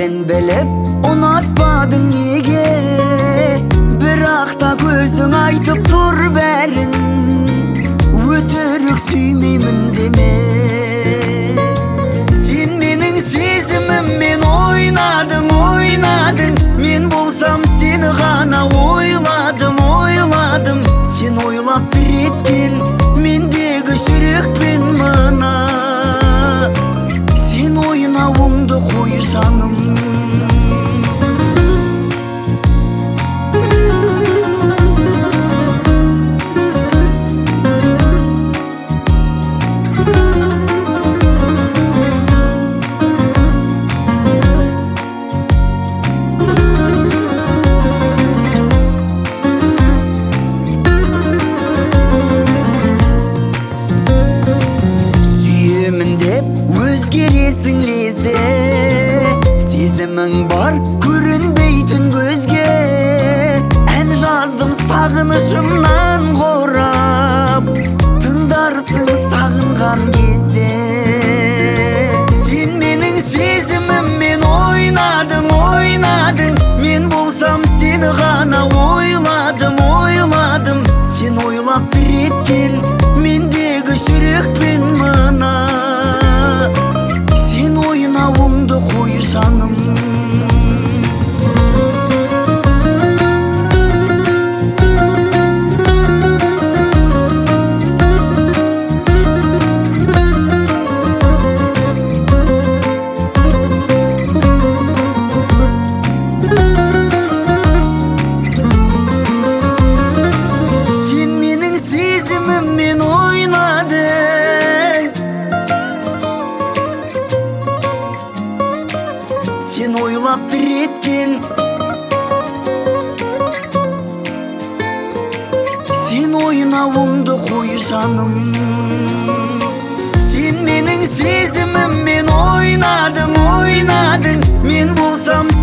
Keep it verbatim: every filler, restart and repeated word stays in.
Sen bilip unutmadın nege, birak da gözün aytıp dur berin, ötürük süymeymin deme. Sen menin sezimimmen oynadın oynadın, men bolsam seni gana oyladım oyladım. Sen oylap diretken mendegi жүрекпен мына, sen oynauңды қой жаным. Өзгересің лезде, сезімің бар көрінбейтін көзге. Ән жаздым сағынышымнан қорап, тыңдарсың сағынған кезде. Сен менің сезіміммен ойнадың ойнадың, мен болсам сені ғана ойладым ойладым. Сен ойлап диреткен мендегі жүрекпен мына, oynauңды қой жаным. Sen менің сезіміммен ойнадың, sen oylap diretken, sen oynauңды қой жаным. Sen menin sezimimmen oynadың oynadың, men болсам